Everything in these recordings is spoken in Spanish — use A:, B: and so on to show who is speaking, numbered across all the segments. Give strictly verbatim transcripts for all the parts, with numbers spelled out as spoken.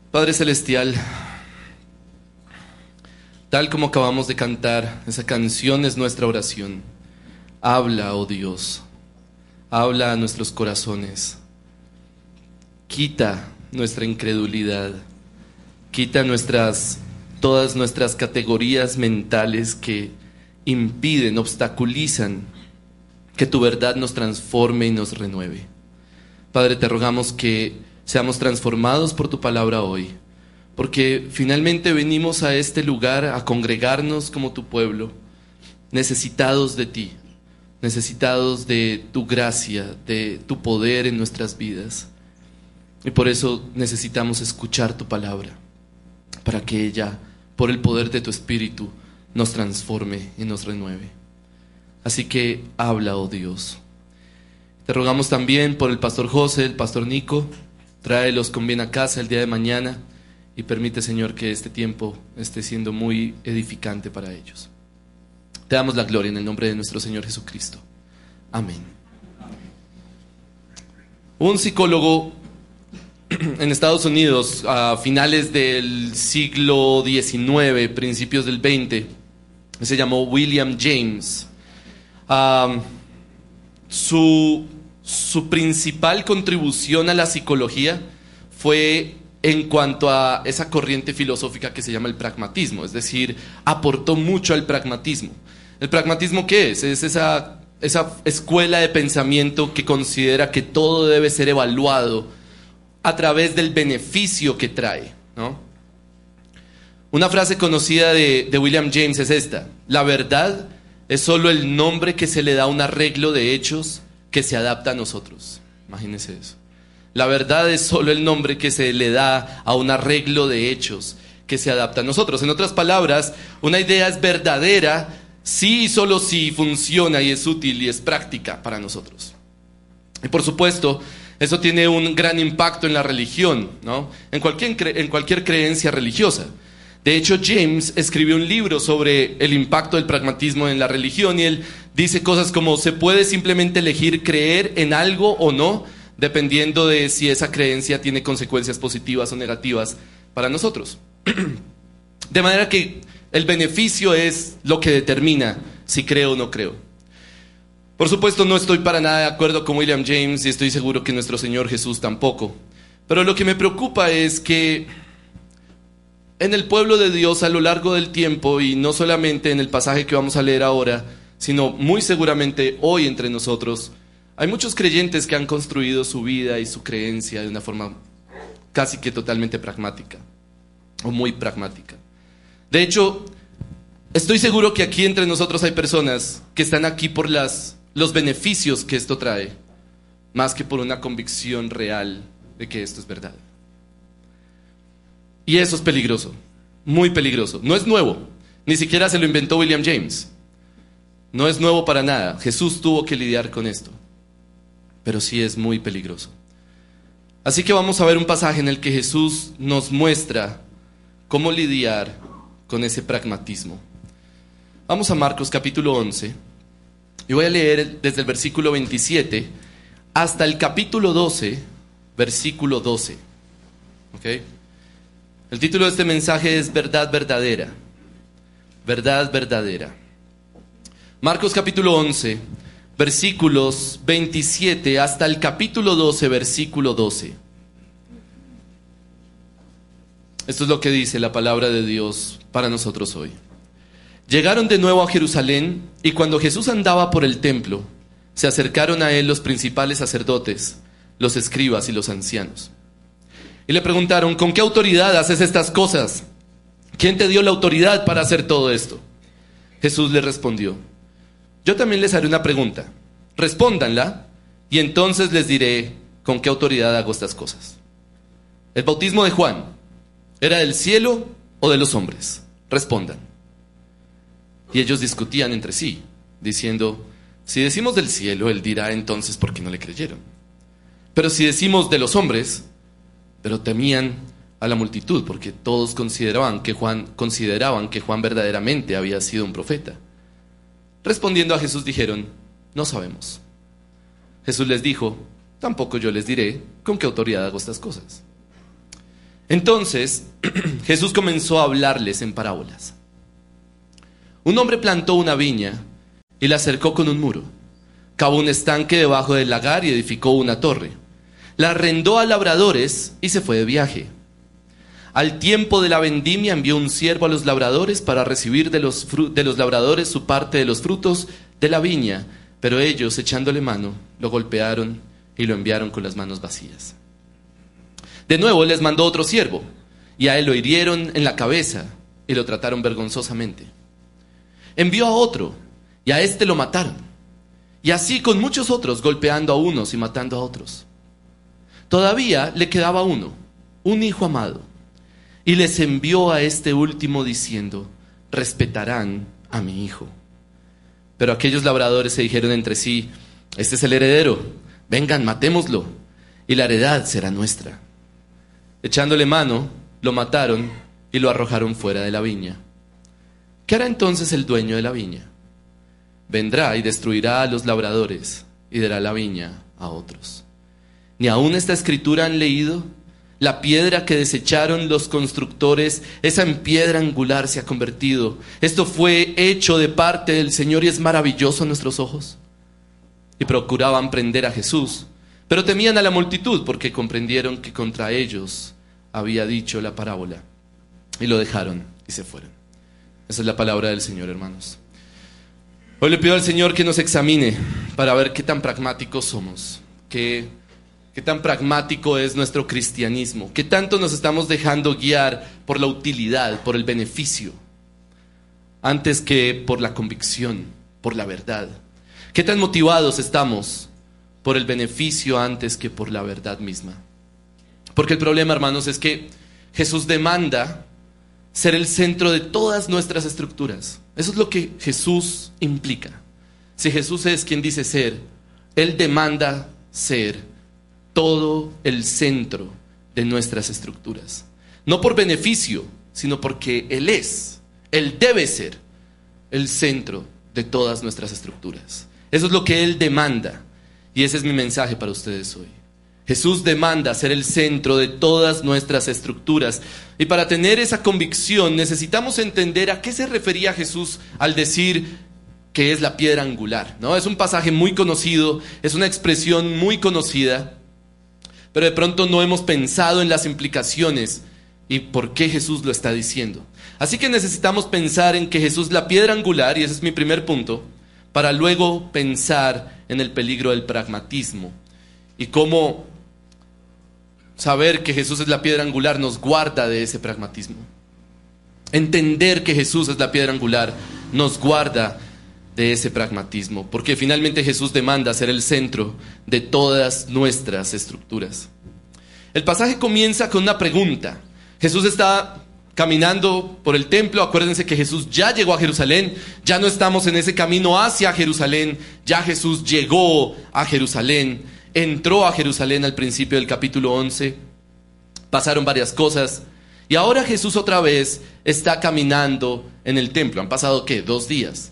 A: Padre Celestial, tal como acabamos de cantar, esa canción es nuestra oración. Habla, oh Dios, habla a nuestros corazones. Quita nuestra incredulidad, quita nuestras, todas nuestras categorías mentales que impiden, obstaculizan que tu verdad nos transforme y nos renueve. Padre, te rogamos que seamos transformados por tu palabra hoy, porque finalmente venimos a este lugar a congregarnos como tu pueblo, necesitados de ti, necesitados de tu gracia, de tu poder en nuestras vidas. Y por eso necesitamos escuchar tu palabra, para que ella, por el poder de tu Espíritu, nos transforme y nos renueve. Así que habla, oh Dios. Te rogamos también por el pastor José, el pastor Nico. Tráelos con bien a casa el día de mañana y permite, Señor, que este tiempo esté siendo muy edificante para ellos. Te damos la gloria en el nombre de nuestro Señor Jesucristo. Amén. Un psicólogo en Estados Unidos a finales del siglo diecinueve, principios del veinte, se llamó William James. Um, su, su principal contribución a la psicología fue en cuanto a esa corriente filosófica que se llama el pragmatismo, es decir, aportó mucho al pragmatismo. ¿El pragmatismo qué es? Es esa, esa escuela de pensamiento que considera que todo debe ser evaluado a través del beneficio que trae, ¿no? Una frase conocida de, de William James es esta: la verdad es solo el nombre que se le da a un arreglo de hechos que se adapta a nosotros. Imagínense eso. La verdad es solo el nombre que se le da a un arreglo de hechos que se adapta a nosotros. En otras palabras, una idea es verdadera si y solo si funciona y es útil y es práctica para nosotros. Y por supuesto, eso tiene un gran impacto en la religión, ¿no? En cualquier, cre- en cualquier creencia religiosa. De hecho, James escribió un libro sobre el impacto del pragmatismo en la religión y él dice cosas como: se puede simplemente elegir creer en algo o no, dependiendo de si esa creencia tiene consecuencias positivas o negativas para nosotros. De manera que el beneficio es lo que determina si creo o no creo. Por supuesto, no estoy para nada de acuerdo con William James y estoy seguro que nuestro Señor Jesús tampoco. Pero lo que me preocupa es que en el pueblo de Dios a lo largo del tiempo, y no solamente en el pasaje que vamos a leer ahora, sino muy seguramente hoy entre nosotros, hay muchos creyentes que han construido su vida y su creencia de una forma casi que totalmente pragmática, o muy pragmática. De hecho, estoy seguro que aquí entre nosotros hay personas que están aquí por las, los beneficios que esto trae, más que por una convicción real de que esto es verdad. Y eso es peligroso, muy peligroso. No es nuevo, ni siquiera se lo inventó William James. No es nuevo para nada. Jesús tuvo que lidiar con esto, pero sí es muy peligroso. Así que vamos a ver un pasaje en el que Jesús nos muestra cómo lidiar con ese pragmatismo. Vamos a Marcos capítulo once y voy a leer desde el versículo veintisiete hasta el capítulo doce, versículo doce. ¿Ok? El título de este mensaje es Verdad Verdadera. Verdad Verdadera. Marcos capítulo once, versículos veintisiete hasta el capítulo doce, versículo doce. Esto es lo que dice la palabra de Dios para nosotros hoy. Llegaron de nuevo a Jerusalén, y cuando Jesús andaba por el templo, se acercaron a él los principales sacerdotes, los escribas y los ancianos. Y le preguntaron: ¿con qué autoridad haces estas cosas? ¿Quién te dio la autoridad para hacer todo esto? Jesús le respondió: yo también les haré una pregunta. Respóndanla, y entonces les diré con qué autoridad hago estas cosas. ¿El bautismo de Juan era del cielo o de los hombres? Respondan. Y ellos discutían entre sí, diciendo: si decimos del cielo, él dirá entonces por qué no le creyeron. Pero si decimos de los hombres... Pero temían a la multitud, porque todos consideraban que Juan, consideraban que Juan verdaderamente había sido un profeta. Respondiendo a Jesús dijeron: no sabemos. Jesús les dijo: tampoco yo les diré con qué autoridad hago estas cosas. Entonces Jesús comenzó a hablarles en parábolas. Un hombre plantó una viña y la cercó con un muro. Cavó un estanque debajo del lagar y edificó una torre. La arrendó a labradores y se fue de viaje. Al tiempo de la vendimia envió un siervo a los labradores para recibir de los, de los labradores su parte de los frutos de la viña, pero ellos, echándole mano, lo golpearon y lo enviaron con las manos vacías. De nuevo les mandó otro siervo, y a él lo hirieron en la cabeza y lo trataron vergonzosamente. Envió a otro, y a éste lo mataron, y así con muchos otros, golpeando a unos y matando a otros. Todavía le quedaba uno, un hijo amado, y les envió a este último diciendo: respetarán a mi hijo. Pero aquellos labradores se dijeron entre sí: este es el heredero, vengan, matémoslo, y la heredad será nuestra. Echándole mano, lo mataron y lo arrojaron fuera de la viña. ¿Qué hará entonces el dueño de la viña? Vendrá y destruirá a los labradores y dará la viña a otros. ¿Ni aún esta escritura han leído? La piedra que desecharon los constructores, esa en piedra angular se ha convertido. Esto fue hecho de parte del Señor y es maravilloso a nuestros ojos. Y procuraban prender a Jesús, pero temían a la multitud porque comprendieron que contra ellos había dicho la parábola. Y lo dejaron y se fueron. Esa es la palabra del Señor, hermanos. Hoy le pido al Señor que nos examine para ver qué tan pragmáticos somos, qué, qué tan pragmático es nuestro cristianismo, qué tanto nos estamos dejando guiar por la utilidad, por el beneficio, antes que por la convicción, por la verdad. Qué tan motivados estamos por el beneficio antes que por la verdad misma. Porque el problema, hermanos, es que Jesús demanda ser el centro de todas nuestras estructuras. Eso es lo que Jesús implica. Si Jesús es quien dice ser, Él demanda ser todo el centro de nuestras estructuras. No por beneficio, sino porque Él es, Él debe ser el centro de todas nuestras estructuras. Eso es lo que Él demanda. Y ese es mi mensaje para ustedes hoy. Jesús demanda ser el centro de todas nuestras estructuras. Y para tener esa convicción necesitamos entender a qué se refería Jesús al decir que es la piedra angular, ¿no? Es un pasaje muy conocido, es una expresión muy conocida, pero de pronto no hemos pensado en las implicaciones y por qué Jesús lo está diciendo. Así que necesitamos pensar en que Jesús es la piedra angular, y ese es mi primer punto, para luego pensar en el peligro del pragmatismo y cómo saber que Jesús es la piedra angular nos guarda de ese pragmatismo. Entender que Jesús es la piedra angular nos guarda de ese pragmatismo, porque finalmente Jesús demanda ser el centro de todas nuestras estructuras. El pasaje comienza con una pregunta. Jesús está caminando por el templo. Acuérdense que Jesús ya llegó a Jerusalén, ya no estamos en ese camino hacia Jerusalén, ya Jesús llegó a Jerusalén, entró a Jerusalén al principio del capítulo once, pasaron varias cosas, y ahora Jesús otra vez está caminando en el templo. Han pasado, ¿qué? Dos días.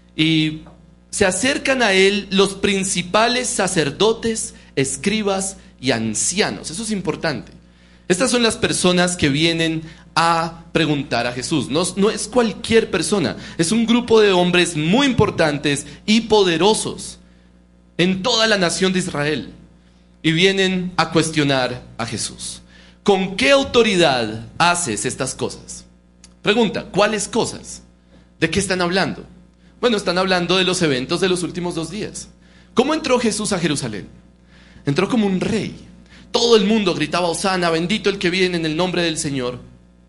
A: Y se acercan a él los principales sacerdotes, escribas y ancianos. Eso es importante. Estas son las personas que vienen a preguntar a Jesús. No, no es cualquier persona, es un grupo de hombres muy importantes y poderosos en toda la nación de Israel. Y vienen a cuestionar a Jesús. ¿Con qué autoridad haces estas cosas? Pregunta, ¿cuáles cosas? ¿De qué están hablando? Bueno, están hablando de los eventos de los últimos dos días. ¿Cómo entró Jesús a Jerusalén? Entró como un rey. Todo el mundo gritaba: Hosana, bendito el que viene en el nombre del Señor.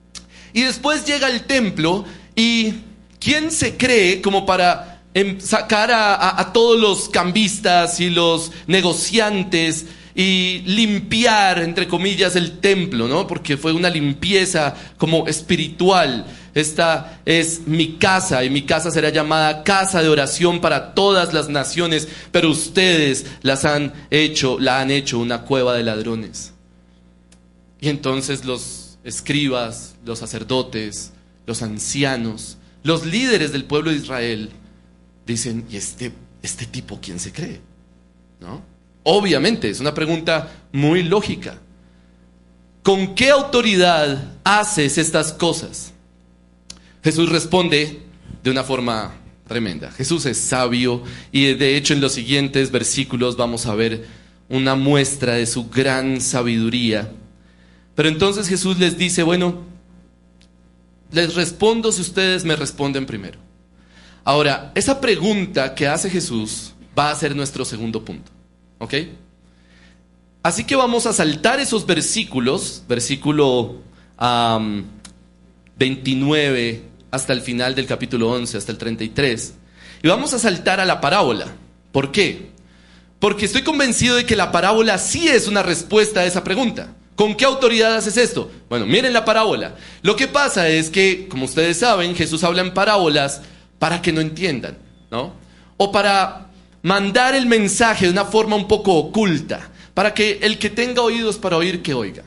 A: Y después llega al templo, y ¿quién se cree como para sacar a, a, a todos los cambistas y los negociantes y limpiar, entre comillas, el templo, ¿no? Porque fue una limpieza como espiritual. Esta es mi casa, y mi casa será llamada casa de oración para todas las naciones, pero ustedes las han hecho, la han hecho una cueva de ladrones. Y entonces los escribas, los sacerdotes, los ancianos, los líderes del pueblo de Israel dicen: ¿y este, este tipo quién se cree? ¿No? Obviamente, es una pregunta muy lógica. ¿con qué autoridad haces estas cosas? Jesús responde de una forma tremenda. Jesús es sabio y de hecho en los siguientes versículos vamos a ver una muestra de su gran sabiduría. Pero entonces Jesús les dice, bueno, les respondo si ustedes me responden primero. Ahora, esa pregunta que hace Jesús va a ser nuestro segundo punto, ¿ok? Así que vamos a saltar esos versículos, versículo um, veintinueve hasta el final del capítulo once, hasta el treinta y tres, y vamos a saltar a la parábola. ¿Por qué? Porque estoy convencido de que la parábola sí es una respuesta a esa pregunta. ¿Con qué autoridad haces esto? Bueno, miren la parábola. Lo que pasa es que, como ustedes saben, Jesús habla en parábolas para que no entiendan, ¿no? O para mandar el mensaje de una forma un poco oculta, para que el que tenga oídos para oír, que oiga.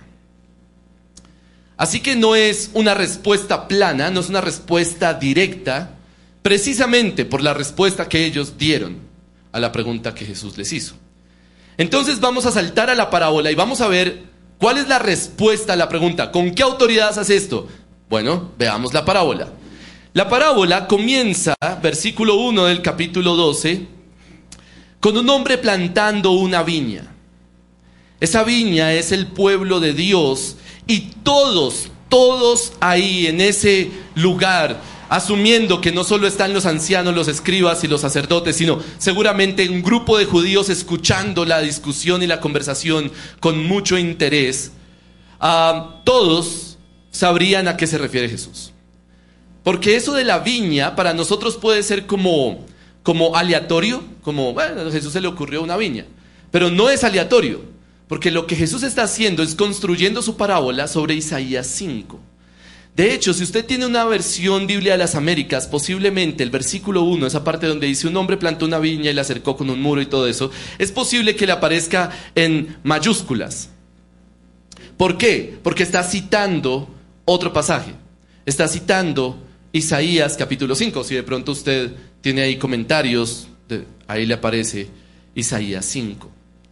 A: Así que no es una respuesta plana, no es una respuesta directa, precisamente por la respuesta que ellos dieron a la pregunta que Jesús les hizo. Entonces vamos a saltar a la parábola y vamos a ver cuál es la respuesta a la pregunta. ¿Con qué autoridad haces esto? Bueno, veamos la parábola. La parábola comienza, versículo uno del capítulo doce, con un hombre plantando una viña. Esa viña es el pueblo de Dios y todos, todos ahí en ese lugar, asumiendo que no solo están los ancianos, los escribas y los sacerdotes, sino seguramente un grupo de judíos escuchando la discusión y la conversación con mucho interés, uh, todos sabrían a qué se refiere Jesús. Porque eso de la viña para nosotros puede ser como, como aleatorio, como, bueno, a Jesús se le ocurrió una viña, pero no es aleatorio, porque lo que Jesús está haciendo es construyendo su parábola sobre Isaías cinco. De hecho, si usted tiene una versión Biblia de las Américas, posiblemente el versículo uno, esa parte donde dice un hombre plantó una viña y la acercó con un muro y todo eso, es posible que le aparezca en mayúsculas. ¿Por qué? Porque está citando otro pasaje. Está citando Isaías capítulo cinco. Si de pronto usted tiene ahí comentarios, de, ahí le aparece Isaías cinco.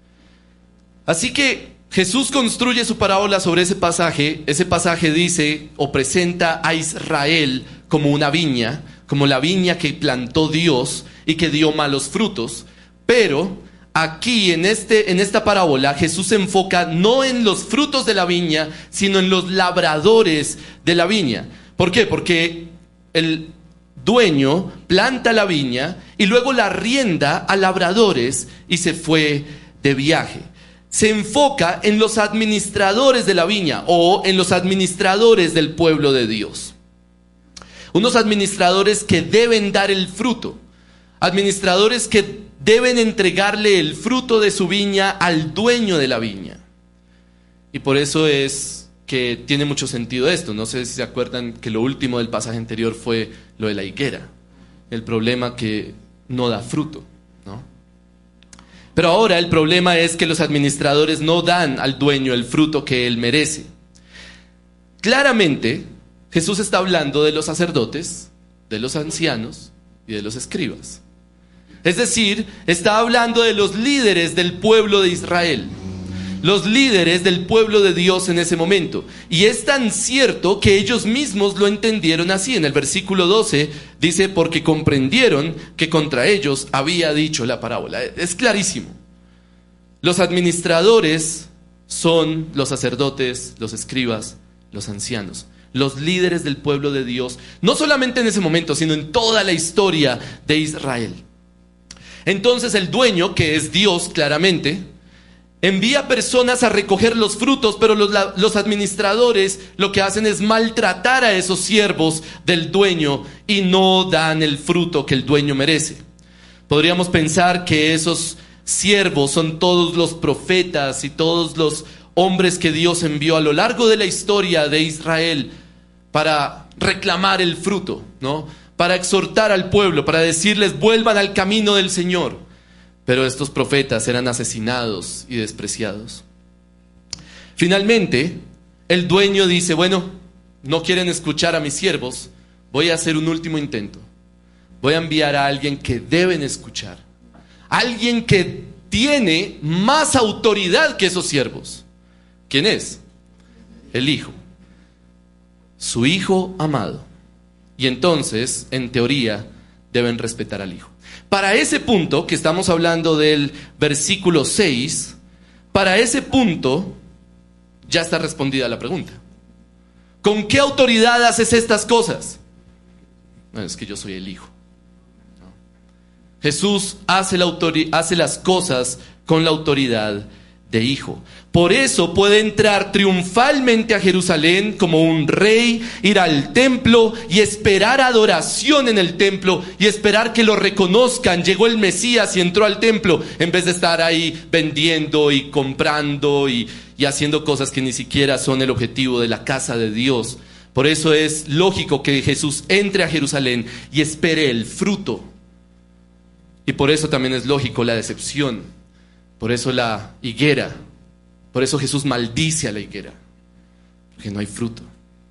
A: Así que Jesús construye su parábola sobre ese pasaje. Ese pasaje dice o presenta a Israel como una viña, como la viña que plantó Dios y que dio malos frutos. Pero aquí en, este, en esta parábola Jesús se enfoca no en los frutos de la viña, sino en los labradores de la viña. ¿Por qué? Porque el dueño planta la viña y luego la arrienda a labradores y se fue de viaje. Se enfoca en los administradores de la viña o en los administradores del pueblo de Dios. Unos administradores que deben dar el fruto. Administradores que deben entregarle el fruto de su viña al dueño de la viña. Y por eso es que tiene mucho sentido esto. No sé si se acuerdan que lo último del pasaje anterior fue lo de la higuera. El problema que no da fruto, ¿no? Pero ahora el problema es que los administradores no dan al dueño el fruto que él merece. Claramente, Jesús está hablando de los sacerdotes, de los ancianos y de los escribas. Es decir, está hablando de los líderes del pueblo de Israel, los líderes del pueblo de Dios en ese momento. Y es tan cierto que ellos mismos lo entendieron así. En el versículo doce dice, porque comprendieron que contra ellos había dicho la parábola. Es clarísimo. Los administradores son los sacerdotes, los escribas, los ancianos, los líderes del pueblo de Dios, no solamente en ese momento, sino en toda la historia de Israel. Entonces el dueño, que es Dios claramente, envía personas a recoger los frutos, pero los, los administradores lo que hacen es maltratar a esos siervos del dueño y no dan el fruto que el dueño merece. Podríamos pensar que esos siervos son todos los profetas y todos los hombres que Dios envió a lo largo de la historia de Israel para reclamar el fruto, ¿no? Para exhortar al pueblo, para decirles vuelvan al camino del Señor. Pero estos profetas eran asesinados y despreciados. Finalmente, el dueño dice, bueno, no quieren escuchar a mis siervos, voy a hacer un último intento. Voy a enviar a alguien que deben escuchar. Alguien que tiene más autoridad que esos siervos. ¿Quién es? el Hijo, su Hijo amado. Y entonces, en teoría, deben respetar al Hijo. Para ese punto, que estamos hablando del versículo seis, para ese punto ya está respondida la pregunta. ¿Con qué autoridad haces estas cosas? No, es que yo soy el Hijo. ¿No? Jesús hace, la autori- hace las cosas con la autoridad de Hijo. Por eso puede entrar triunfalmente a Jerusalén como un rey, ir al templo y esperar adoración en el templo y esperar que lo reconozcan. Llegó el Mesías y entró al templo, en vez de estar ahí vendiendo y comprando y, y haciendo cosas que ni siquiera son el objetivo de la casa de Dios. Por eso es lógico que Jesús entre a Jerusalén y espere el fruto. Y por eso también es lógico la decepción. Por eso la higuera. Por eso Jesús maldice a la higuera, porque no hay fruto.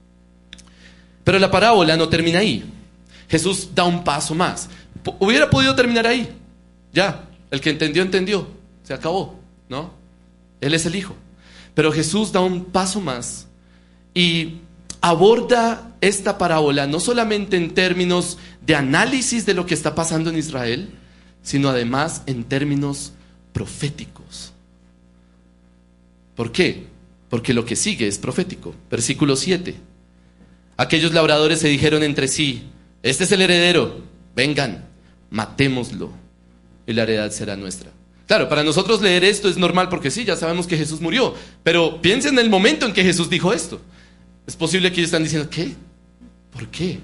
A: Pero la parábola no termina ahí. Jesús da un paso más. P- Hubiera podido terminar ahí. Ya, el que entendió, entendió. Se acabó, ¿no? Él es el Hijo. Pero Jesús da un paso más y aborda esta parábola no solamente en términos de análisis de lo que está pasando en Israel, sino además en términos proféticos. ¿Por qué? Porque lo que sigue es profético. Versículo siete. Aquellos labradores se dijeron entre sí: este es el heredero, vengan, matémoslo y la heredad será nuestra. Claro, para nosotros leer esto es normal porque sí, ya sabemos que Jesús murió. Pero piensen en el momento en que Jesús dijo esto. Es posible que ellos están diciendo: ¿qué? ¿Por qué?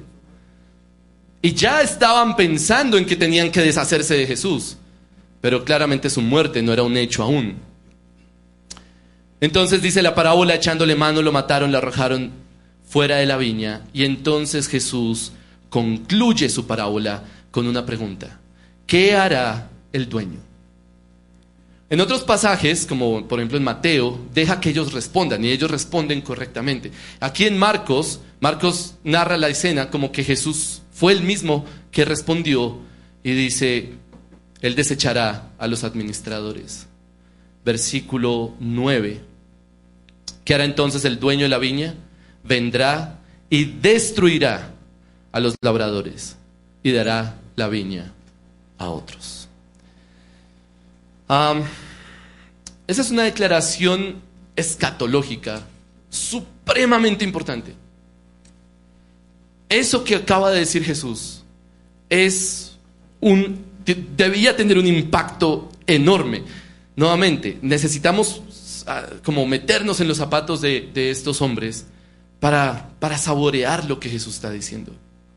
A: Y ya estaban pensando en que tenían que deshacerse de Jesús. Pero claramente su muerte no era un hecho aún. Entonces dice la parábola: echándole mano lo mataron, lo arrojaron fuera de la viña. Y entonces Jesús concluye su parábola con una pregunta: ¿qué hará el dueño? En otros pasajes, como por ejemplo en Mateo, deja que ellos respondan y ellos responden correctamente. Aquí en Marcos, Marcos narra la escena como que Jesús fue el mismo que respondió y dice: Él desechará a los administradores. Versículo nueve. ¿Qué hará entonces el dueño de la viña? Vendrá y destruirá a los labradores y dará la viña a otros. Um, esa es una declaración escatológica supremamente importante. Eso que acaba de decir Jesús es un, debía tener un impacto enorme. Nuevamente, necesitamos uh, como meternos en los zapatos de, de estos hombres para, para saborear lo que Jesús está diciendo.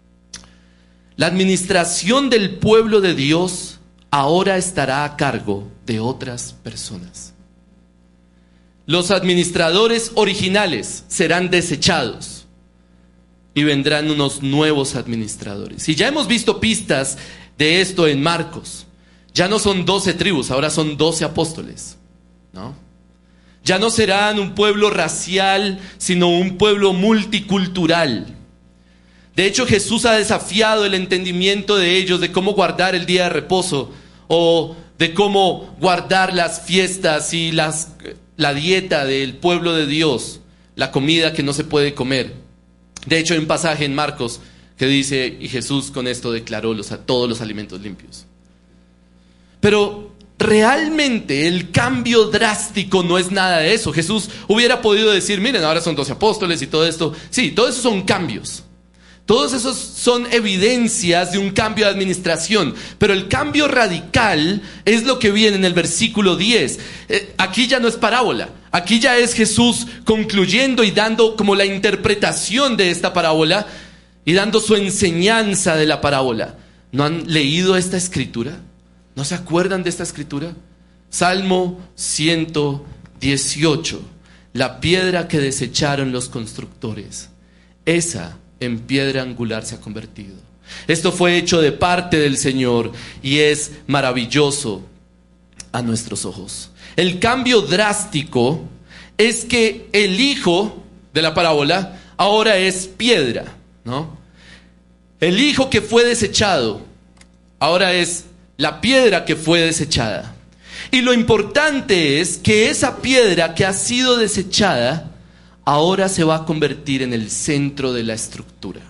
A: La administración del pueblo de Dios ahora estará a cargo de otras personas. Los administradores originales serán desechados y vendrán unos nuevos administradores. Y ya hemos visto pistas de esto en Marcos. Ya no son doce tribus, ahora son doce apóstoles, ¿no? Ya no serán un pueblo racial, sino un pueblo multicultural. De hecho, Jesús ha desafiado el entendimiento de ellos de cómo guardar el día de reposo o de cómo guardar las fiestas y las, la dieta del pueblo de Dios, la comida que no se puede comer. De hecho, hay un pasaje en Marcos que dice: y Jesús con esto declaró los, todos los alimentos limpios. Pero realmente el cambio drástico no es nada de eso. Jesús hubiera podido decir: miren, ahora son doce apóstoles y todo esto. Sí, todo eso son cambios. Todos esos son evidencias de un cambio de administración. Pero el cambio radical es lo que viene en el versículo diez. Eh, aquí ya no es parábola. Aquí ya es Jesús concluyendo y dando como la interpretación de esta parábola y dando su enseñanza de la parábola. ¿No han leído esta escritura? ¿No se acuerdan de esta escritura? Salmo ciento dieciocho. La piedra que desecharon los constructores, esa en piedra angular se ha convertido. Esto fue hecho de parte del Señor y es maravilloso a nuestros ojos. El cambio drástico es que el hijo de la parábola ahora es piedra, ¿no? El hijo que fue desechado ahora es la piedra que fue desechada. Y lo importante es que esa piedra que ha sido desechada ahora se va a convertir en el centro de la estructura.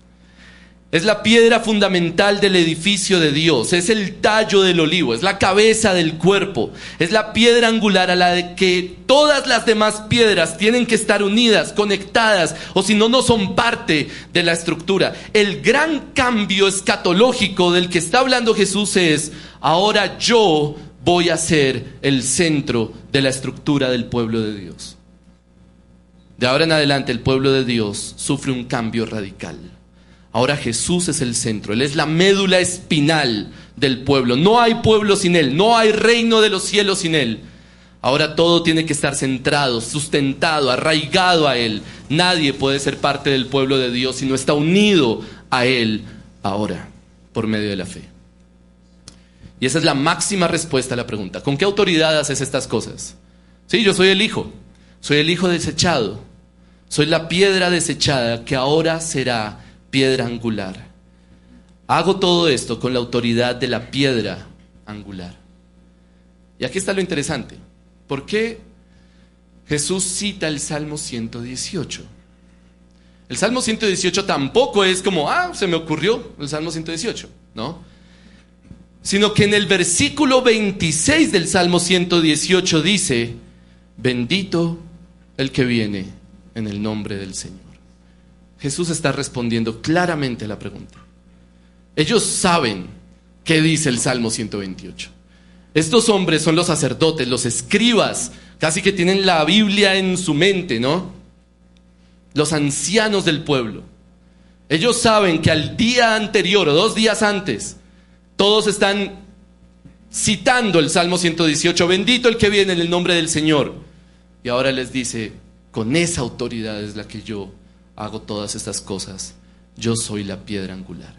A: Es la piedra fundamental del edificio de Dios, es el tallo del olivo, es la cabeza del cuerpo, es la piedra angular a la de que todas las demás piedras tienen que estar unidas, conectadas, o si no, no son parte de la estructura. El gran cambio escatológico del que está hablando Jesús es: ahora yo voy a ser el centro de la estructura del pueblo de Dios. De ahora en adelante el pueblo de Dios sufre un cambio radical. Ahora Jesús es el centro, Él es la médula espinal del pueblo. No hay pueblo sin Él, no hay reino de los cielos sin Él. Ahora todo tiene que estar centrado, sustentado, arraigado a Él. Nadie puede ser parte del pueblo de Dios si no está unido a Él ahora, por medio de la fe. Y esa es la máxima respuesta a la pregunta: ¿con qué autoridad haces estas cosas? Sí, yo soy el hijo, soy el hijo desechado, soy la piedra desechada que ahora será piedra angular. Hago todo esto con la autoridad de la piedra angular. Y aquí está lo interesante. ¿Por qué Jesús cita el Salmo ciento dieciocho? El Salmo ciento dieciocho tampoco es como, ah, se me ocurrió el Salmo ciento dieciocho, ¿no? Sino que en el versículo veintiséis del Salmo ciento dieciocho dice: bendito el que viene en el nombre del Señor. Jesús está respondiendo claramente a la pregunta. Ellos saben qué dice el Salmo ciento veintiocho. Estos hombres son los sacerdotes, los escribas, casi que tienen la Biblia en su mente, ¿no? Los ancianos del pueblo. Ellos saben que al día anterior o dos días antes, todos están citando el Salmo ciento dieciocho, bendito el que viene en el nombre del Señor. Y ahora les dice: con esa autoridad es la que yo hago todas estas cosas. Yo soy la piedra angular.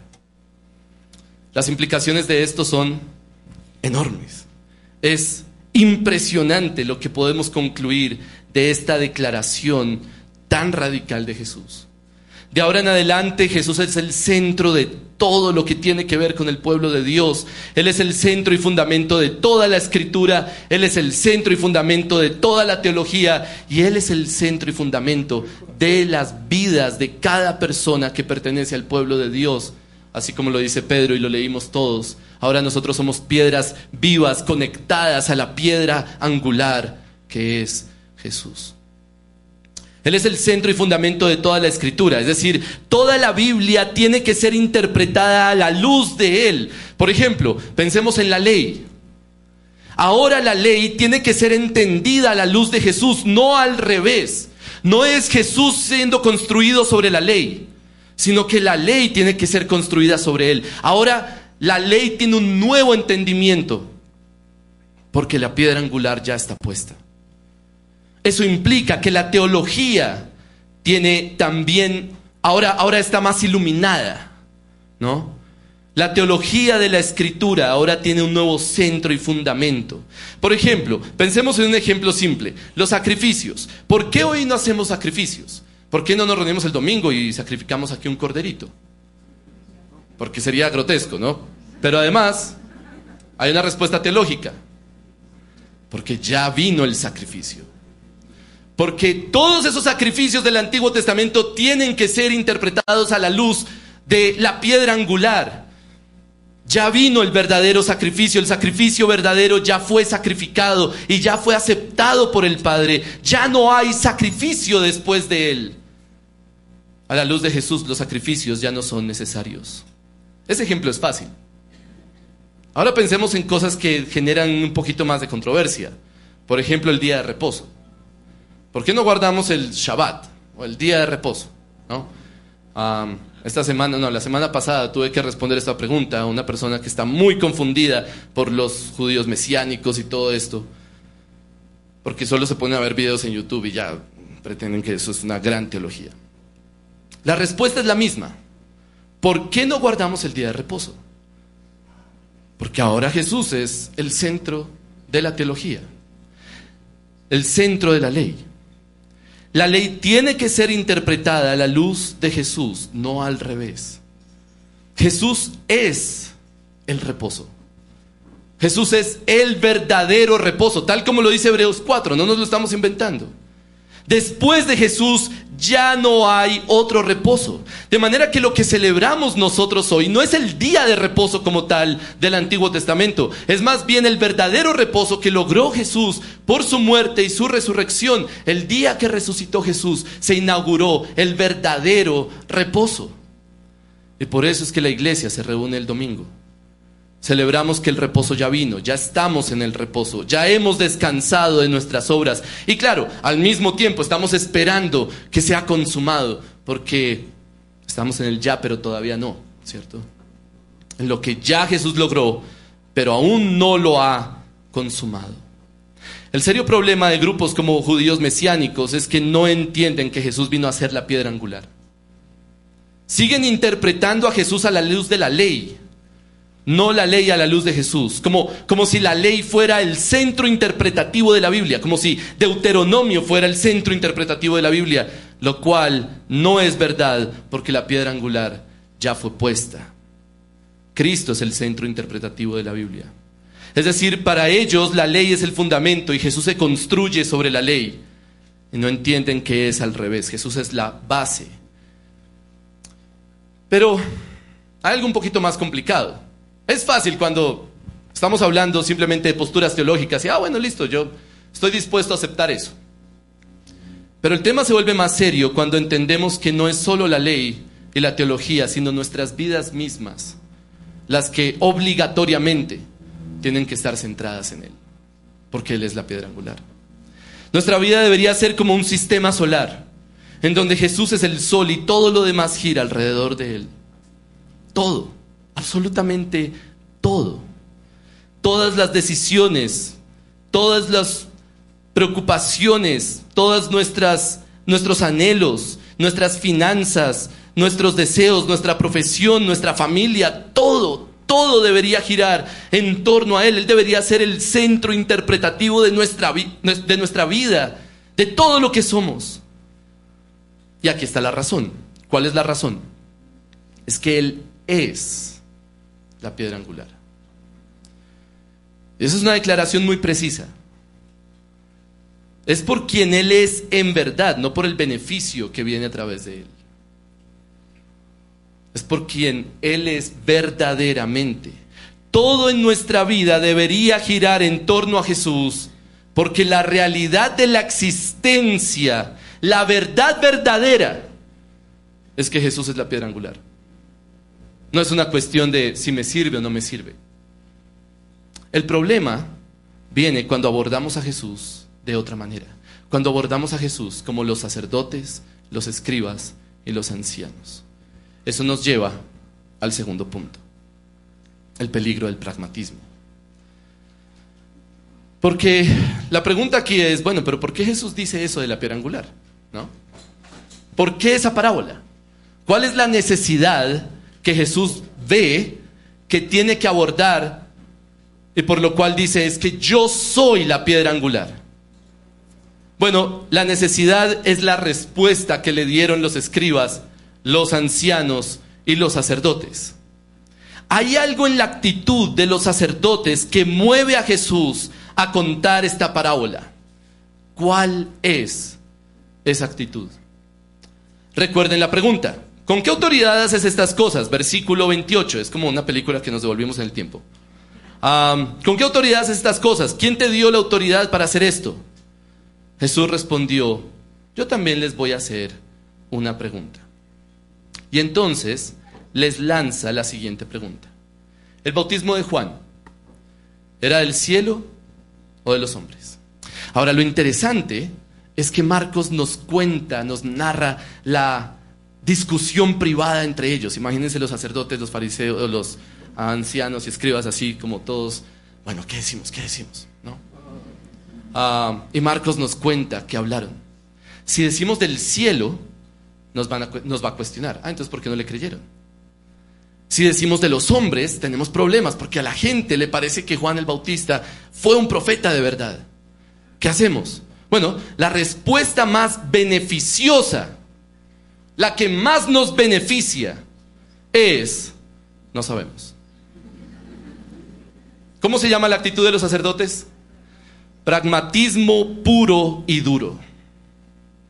A: Las implicaciones de esto son enormes. Es impresionante lo que podemos concluir de esta declaración tan radical de Jesús. De ahora en adelante Jesús es el centro de todo lo que tiene que ver con el pueblo de Dios. Él es el centro y fundamento de toda la escritura. Él es el centro y fundamento de toda la teología. Y Él es el centro y fundamento de las vidas de cada persona que pertenece al pueblo de Dios. Así como lo dice Pedro y lo leímos todos. Ahora nosotros somos piedras vivas conectadas a la piedra angular que es Jesús. Él es el centro y fundamento de toda la escritura, es decir, toda la Biblia tiene que ser interpretada a la luz de Él. Por ejemplo, pensemos en la ley. Ahora la ley tiene que ser entendida a la luz de Jesús, no al revés. No es Jesús siendo construido sobre la ley, sino que la ley tiene que ser construida sobre Él. Ahora la ley tiene un nuevo entendimiento, porque la piedra angular ya está puesta. Eso implica que la teología tiene también, ahora, ahora está más iluminada, ¿no? La teología de la escritura ahora tiene un nuevo centro y fundamento. Por ejemplo, pensemos en un ejemplo simple: los sacrificios. ¿Por qué hoy no hacemos sacrificios? ¿Por qué no nos reunimos el domingo y sacrificamos aquí un corderito? Porque sería grotesco, ¿no? Pero además, hay una respuesta teológica. Porque ya vino el sacrificio. Porque todos esos sacrificios del Antiguo Testamento tienen que ser interpretados a la luz de la piedra angular. Ya vino el verdadero sacrificio, el sacrificio verdadero ya fue sacrificado y ya fue aceptado por el Padre. Ya no hay sacrificio después de él. A la luz de Jesús, los sacrificios ya no son necesarios. Ese ejemplo es fácil. Ahora pensemos en cosas que generan un poquito más de controversia. Por ejemplo, el día de reposo. ¿Por qué no guardamos el Shabbat o el día de reposo? ¿No? Um, esta semana, no, la semana pasada tuve que responder esta pregunta a una persona que está muy confundida por los judíos mesiánicos y todo esto, porque solo se pone a ver videos en YouTube y ya pretenden que eso es una gran teología. La respuesta es la misma. ¿Por qué no guardamos el día de reposo? Porque ahora Jesús es el centro de la teología, el centro de la ley. La ley tiene que ser interpretada a la luz de Jesús, no al revés. Jesús es el reposo. Jesús es el verdadero reposo, tal como lo dice Hebreos cuatro, no nos lo estamos inventando. Después de Jesús ya no hay otro reposo. De manera que lo que celebramos nosotros hoy no es el día de reposo como tal del Antiguo Testamento. Es más bien el verdadero reposo que logró Jesús por su muerte y su resurrección. El día que resucitó Jesús se inauguró el verdadero reposo. Y por eso es que la iglesia se reúne el domingo. Celebramos que el reposo ya vino, ya estamos en el reposo, ya hemos descansado de nuestras obras. Y claro, al mismo tiempo estamos esperando que sea consumado, porque estamos en el ya, pero todavía no, ¿cierto? En lo que ya Jesús logró, pero aún no lo ha consumado. El serio problema de grupos como judíos mesiánicos es que no entienden que Jesús vino a ser la piedra angular. Siguen interpretando a Jesús a la luz de la ley, no la ley a la luz de Jesús, como, como si la ley fuera el centro interpretativo de la Biblia, como si Deuteronomio fuera el centro interpretativo de la Biblia, lo cual no es verdad, porque la piedra angular ya fue puesta. Cristo es el centro interpretativo de la Biblia. Es decir, para ellos la ley es el fundamento y Jesús se construye sobre la ley, y no entienden que es al revés. Jesús es la base. Pero hay algo un poquito más complicado. Es fácil cuando estamos hablando simplemente de posturas teológicas y, ah, bueno, listo, yo estoy dispuesto a aceptar eso. Pero el tema se vuelve más serio cuando entendemos que no es solo la ley y la teología, sino nuestras vidas mismas, las que obligatoriamente tienen que estar centradas en Él, porque Él es la piedra angular. Nuestra vida debería ser como un sistema solar, en donde Jesús es el sol y todo lo demás gira alrededor de Él. Todo. Absolutamente todo. Todas las decisiones, todas las preocupaciones, todas nuestras, nuestros anhelos, nuestras finanzas, nuestros deseos, nuestra profesión, nuestra familia, todo, todo debería girar en torno a Él. Él debería ser el centro interpretativo de nuestra, vi- de nuestra vida, de todo lo que somos. Y aquí está la razón. ¿Cuál es la razón? Es que Él es la piedra angular. Esa es una declaración muy precisa. Es por quien Él es en verdad, no por el beneficio que viene a través de Él. Es por quien Él es verdaderamente. Todo en nuestra vida debería girar en torno a Jesús, porque la realidad de la existencia, la verdad verdadera, es que Jesús es la piedra angular. No es una cuestión de si me sirve o no me sirve. El problema viene cuando abordamos a Jesús de otra manera. Cuando abordamos a Jesús como los sacerdotes, los escribas y los ancianos. Eso nos lleva al segundo punto. El peligro del pragmatismo. Porque la pregunta aquí es, bueno, pero ¿por qué Jesús dice eso de la piedra angular? ¿No? ¿Por qué esa parábola? ¿Cuál es la necesidad que Jesús ve que tiene que abordar y por lo cual dice es que yo soy la piedra angular? Bueno, la necesidad es la respuesta que le dieron los escribas, los ancianos y los sacerdotes. Hay algo en la actitud de los sacerdotes que mueve a Jesús a contar esta parábola. ¿Cuál es esa actitud? Recuerden la pregunta. ¿Con qué autoridad haces estas cosas? Versículo veintiocho, es como una película que nos devolvimos en el tiempo. Um, ¿Con qué autoridad haces estas cosas? ¿Quién te dio la autoridad para hacer esto? Jesús respondió, yo también les voy a hacer una pregunta. Y entonces les lanza la siguiente pregunta. ¿El bautismo de Juan era del cielo o de los hombres? Ahora, lo interesante es que Marcos nos cuenta, nos narra la discusión privada entre ellos. Imagínense los sacerdotes, los fariseos, los ancianos y escribas así como todos, bueno, ¿qué decimos? ¿Qué decimos? ¿No? Uh, y Marcos nos cuenta que hablaron. Si decimos del cielo, nos, van a, nos va a cuestionar. Ah, entonces ¿por qué no le creyeron? Si decimos de los hombres, tenemos problemas, porque a la gente le parece que Juan el Bautista fue un profeta de verdad. ¿Qué hacemos? Bueno, la respuesta más beneficiosa, la que más nos beneficia, es, no sabemos. ¿Cómo se llama la actitud de los sacerdotes? Pragmatismo puro y duro.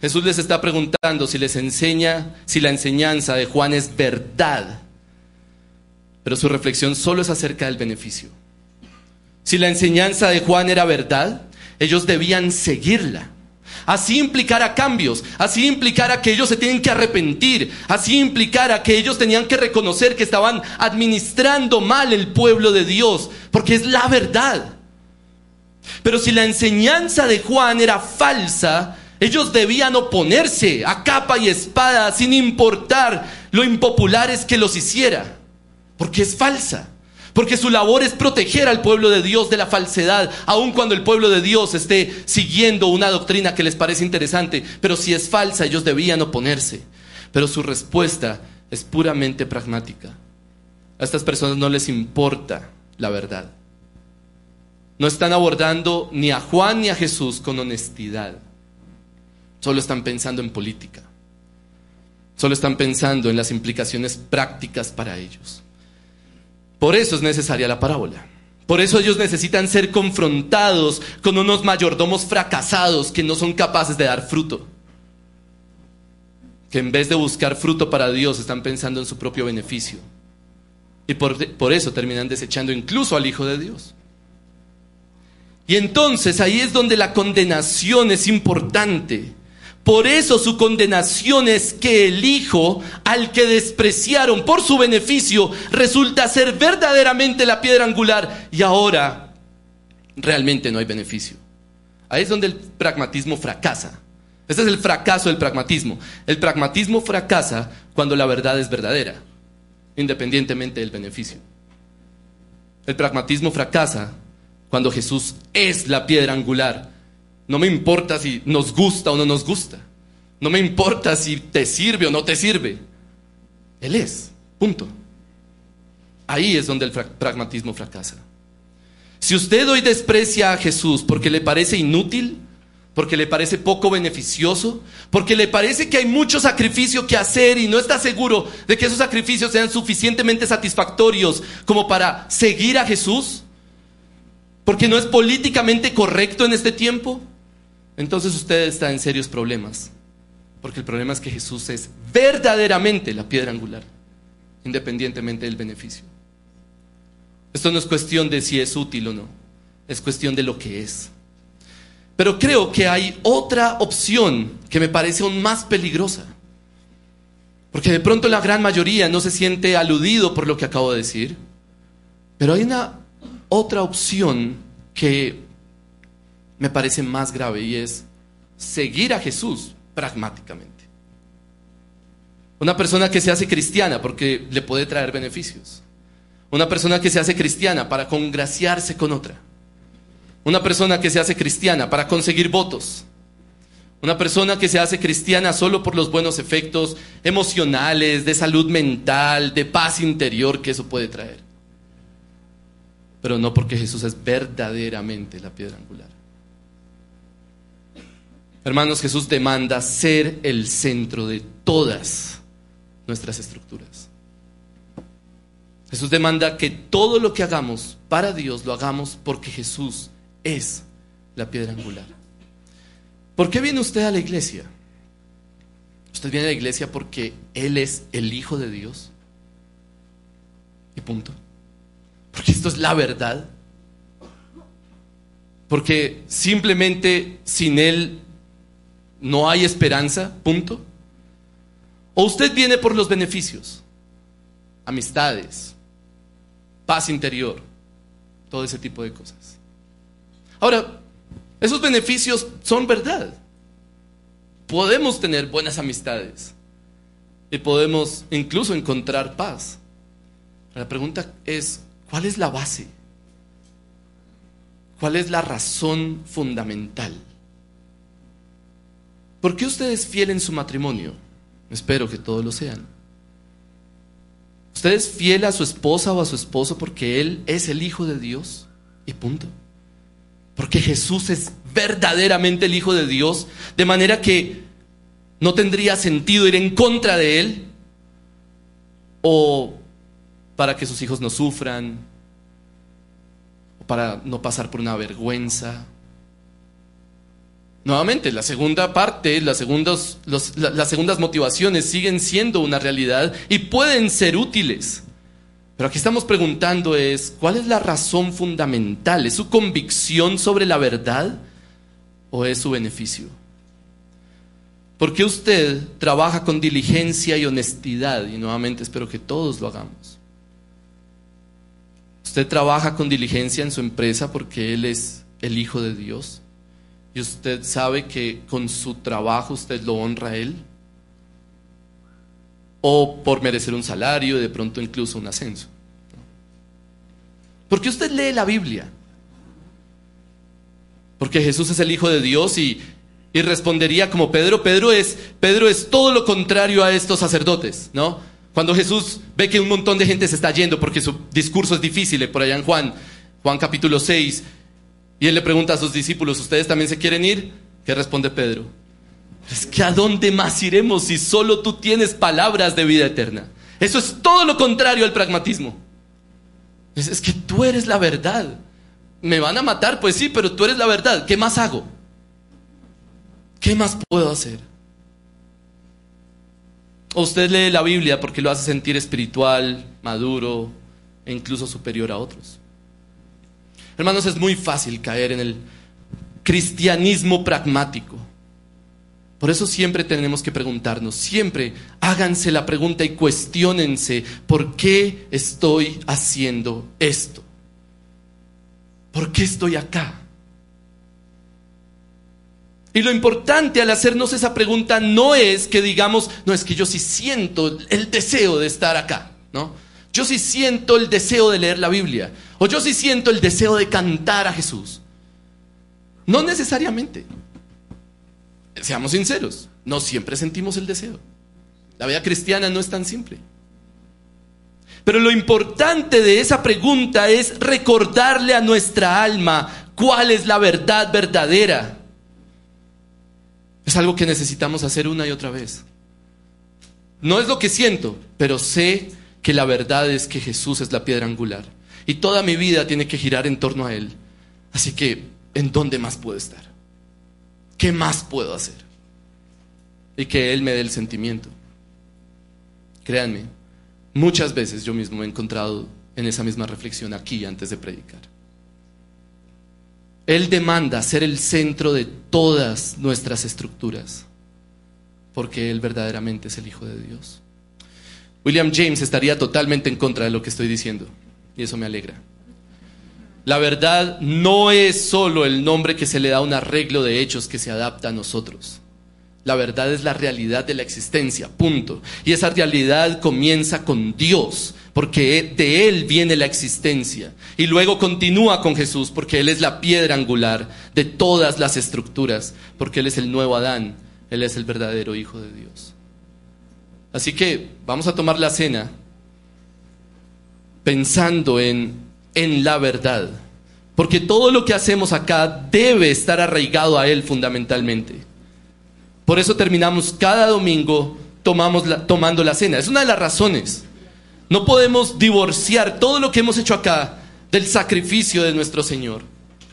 A: Jesús les está preguntando si les enseña, si la enseñanza de Juan es verdad. Pero su reflexión solo es acerca del beneficio. Si la enseñanza de Juan era verdad, ellos debían seguirla. Así implicara cambios, así implicara que ellos se tienen que arrepentir, así implicara que ellos tenían que reconocer que estaban administrando mal el pueblo de Dios, porque es la verdad. Pero si la enseñanza de Juan era falsa, ellos debían oponerse a capa y espada sin importar lo impopulares que los hiciera, porque es falsa. Porque su labor es proteger al pueblo de Dios de la falsedad, aun cuando el pueblo de Dios esté siguiendo una doctrina que les parece interesante. Pero si es falsa, ellos debían oponerse. Pero su respuesta es puramente pragmática. A estas personas no les importa la verdad. No están abordando ni a Juan ni a Jesús con honestidad. Solo están pensando en política. Solo están pensando en las implicaciones prácticas para ellos. Por eso es necesaria la parábola. Por eso ellos necesitan ser confrontados con unos mayordomos fracasados que no son capaces de dar fruto. Que en vez de buscar fruto para Dios están pensando en su propio beneficio. Y por, por eso terminan desechando incluso al Hijo de Dios. Y entonces ahí es donde la condenación es importante. Por eso su condenación es que el Hijo, al que despreciaron por su beneficio, resulta ser verdaderamente la piedra angular y ahora realmente no hay beneficio. Ahí es donde el pragmatismo fracasa. Este es el fracaso del pragmatismo. El pragmatismo fracasa cuando la verdad es verdadera, independientemente del beneficio. El pragmatismo fracasa cuando Jesús es la piedra angular. No me importa si nos gusta o no nos gusta. No me importa si te sirve o no te sirve. Él es, punto. Ahí es donde el fra- pragmatismo fracasa. Si usted hoy desprecia a Jesús porque le parece inútil, porque le parece poco beneficioso, porque le parece que hay mucho sacrificio que hacer y no está seguro de que esos sacrificios sean suficientemente satisfactorios como para seguir a Jesús, porque no es políticamente correcto en este tiempo, entonces usted está en serios problemas. Porque el problema es que Jesús es verdaderamente la piedra angular, independientemente del beneficio. Esto no es cuestión de si es útil o no, es cuestión de lo que es. Pero creo que hay otra opción que me parece aún más peligrosa. Porque de pronto la gran mayoría no se siente aludido por lo que acabo de decir. Pero hay una otra opción que me parece más grave y es seguir a Jesús pragmáticamente. Una persona que se hace cristiana porque le puede traer beneficios. Una persona que se hace cristiana para congraciarse con otra. Una persona que se hace cristiana para conseguir votos. Una persona que se hace cristiana solo por los buenos efectos emocionales, de salud mental, de paz interior que eso puede traer. Pero no porque Jesús es verdaderamente la piedra angular. Hermanos, Jesús demanda ser el centro de todas nuestras estructuras. Jesús demanda que todo lo que hagamos para Dios lo hagamos porque Jesús es la piedra angular. ¿Por qué viene usted a la iglesia? Usted viene a la iglesia porque Él es el Hijo de Dios. Y punto. Porque esto es la verdad. Porque simplemente sin Él no hay esperanza, punto. O usted viene por los beneficios, amistades, paz interior, todo ese tipo de cosas. Ahora, esos beneficios son verdad. Podemos tener buenas amistades y podemos incluso encontrar paz. La pregunta es, ¿cuál es la base? ¿Cuál es la razón fundamental? ¿Por qué usted es fiel en su matrimonio? Espero que todos lo sean. ¿Usted es fiel a su esposa o a su esposo porque Él es el Hijo de Dios? Y punto. Porque Jesús es verdaderamente el Hijo de Dios, de manera que no tendría sentido ir en contra de Él, o para que sus hijos no sufran, o para no pasar por una vergüenza. Nuevamente, la segunda parte, las, segundos, los, la, las segundas motivaciones siguen siendo una realidad y pueden ser útiles. Pero aquí estamos preguntando es, ¿cuál es la razón fundamental? ¿Es su convicción sobre la verdad o es su beneficio? ¿Por qué usted trabaja con diligencia y honestidad? Y nuevamente espero que todos lo hagamos. Usted trabaja con diligencia en su empresa porque Él es el Hijo de Dios. Y usted sabe que con su trabajo usted lo honra a Él. O por merecer un salario y de pronto incluso un ascenso. ¿Por qué usted lee la Biblia? Porque Jesús es el Hijo de Dios y, y respondería como Pedro. Pedro es, Pedro es todo lo contrario a estos sacerdotes, ¿no? Cuando Jesús ve que un montón de gente se está yendo porque su discurso es difícil, por allá en Juan, Juan capítulo seis, y Él le pregunta a sus discípulos, ¿ustedes también se quieren ir? ¿Qué responde Pedro? Es que ¿a dónde más iremos si solo tú tienes palabras de vida eterna? Eso es todo lo contrario al pragmatismo. Es, es que tú eres la verdad. ¿Me van a matar? Pues sí, pero tú eres la verdad. ¿Qué más hago? ¿Qué más puedo hacer? O usted lee la Biblia porque lo hace sentir espiritual, maduro e incluso superior a otros. Hermanos, es muy fácil caer en el cristianismo pragmático. Por eso siempre tenemos que preguntarnos, siempre háganse la pregunta y cuestiónense, ¿por qué estoy haciendo esto? ¿Por qué estoy acá? Y lo importante al hacernos esa pregunta no es que digamos, no, es que yo sí siento el deseo de estar acá, ¿no? Yo sí siento el deseo de leer la Biblia, o yo sí siento el deseo de cantar a Jesús. No necesariamente. Seamos sinceros, no siempre sentimos el deseo. La vida cristiana no es tan simple. Pero lo importante de esa pregunta es recordarle a nuestra alma cuál es la verdad verdadera. Es algo que necesitamos hacer una y otra vez. No es lo que siento, pero sé que la verdad es que Jesús es la piedra angular. Y toda mi vida tiene que girar en torno a Él. Así que, ¿en dónde más puedo estar? ¿Qué más puedo hacer? Y que Él me dé el sentimiento. Créanme, muchas veces yo mismo me he encontrado en esa misma reflexión aquí antes de predicar. Él demanda ser el centro de todas nuestras estructuras, porque Él verdaderamente es el Hijo de Dios. William James estaría totalmente en contra de lo que estoy diciendo, y eso me alegra. La verdad no es solo el nombre que se le da a un arreglo de hechos que se adapta a nosotros. La verdad es la realidad de la existencia, punto. Y esa realidad comienza con Dios, porque de Él viene la existencia. Y luego continúa con Jesús, porque Él es la piedra angular de todas las estructuras, porque Él es el nuevo Adán, Él es el verdadero Hijo de Dios. Así que vamos a tomar la cena pensando en, en la verdad, porque todo lo que hacemos acá debe estar arraigado a Él fundamentalmente. Por eso terminamos cada domingo tomamos la, tomando la cena. Es una de las razones. No podemos divorciar todo lo que hemos hecho acá del sacrificio de nuestro Señor.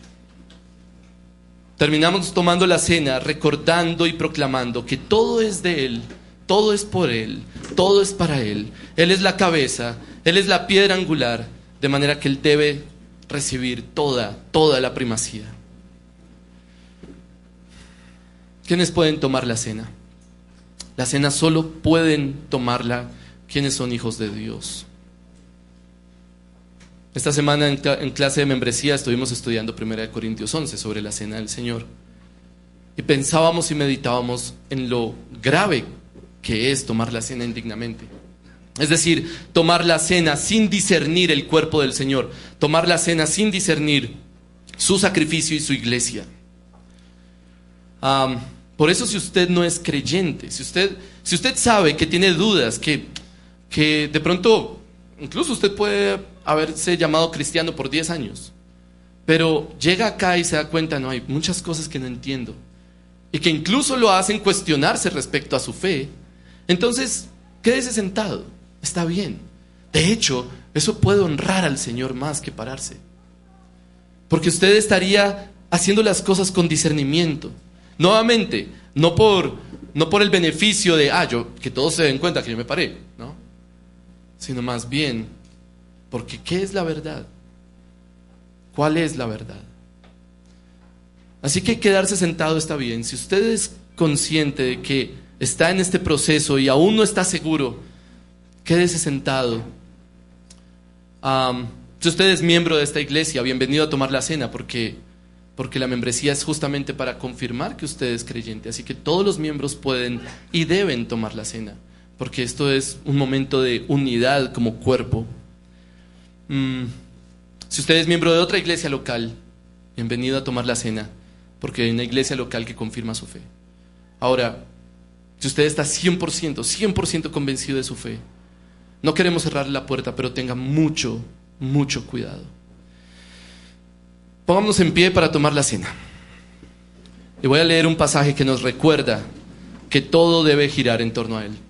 A: Terminamos tomando la cena recordando y proclamando que todo es de Él, todo es por Él, todo es para Él. Él es la cabeza, Él es la piedra angular, de manera que Él debe recibir toda, toda la primacía. ¿Quiénes pueden tomar la cena? La cena solo pueden tomarla quienes son hijos de Dios. Esta semana en, en clase de membresía estuvimos estudiando primera de Corintios once sobre la cena del Señor. Y pensábamos y meditábamos en lo grave que es tomar la cena indignamente. Es decir, tomar la cena sin discernir el cuerpo del Señor. Tomar la cena sin discernir su sacrificio y su iglesia. Um, por eso si usted no es creyente, si usted, si usted sabe que tiene dudas, que, que de pronto, incluso usted puede haberse llamado cristiano por diez años, pero llega acá y se da cuenta, no, hay muchas cosas que no entiendo, y que incluso lo hacen cuestionarse respecto a su fe, entonces quédese sentado, está bien. De hecho, eso puede honrar al Señor más que pararse, porque usted estaría haciendo las cosas con discernimiento, Nuevamente, no por, no por el beneficio de, ah, yo, que todos se den cuenta que yo me paré, ¿no? Sino más bien, porque ¿qué es la verdad? ¿Cuál es la verdad? Así que quedarse sentado está bien. Si usted es consciente de que está en este proceso y aún no está seguro, quédese sentado. Um, si usted es miembro de esta iglesia, bienvenido a tomar la cena, porque, porque la membresía es justamente para confirmar que usted es creyente. Así que todos los miembros pueden y deben tomar la cena, porque esto es un momento de unidad como cuerpo. Um, si usted es miembro de otra iglesia local, bienvenido a tomar la cena, porque hay una iglesia local que confirma su fe. Ahora, si usted está cien por ciento, cien por ciento convencido de su fe, no queremos cerrarle la puerta, pero tenga mucho, mucho cuidado. Pongámonos en pie para tomar la cena. Y voy a leer un pasaje que nos recuerda que todo debe girar en torno a él.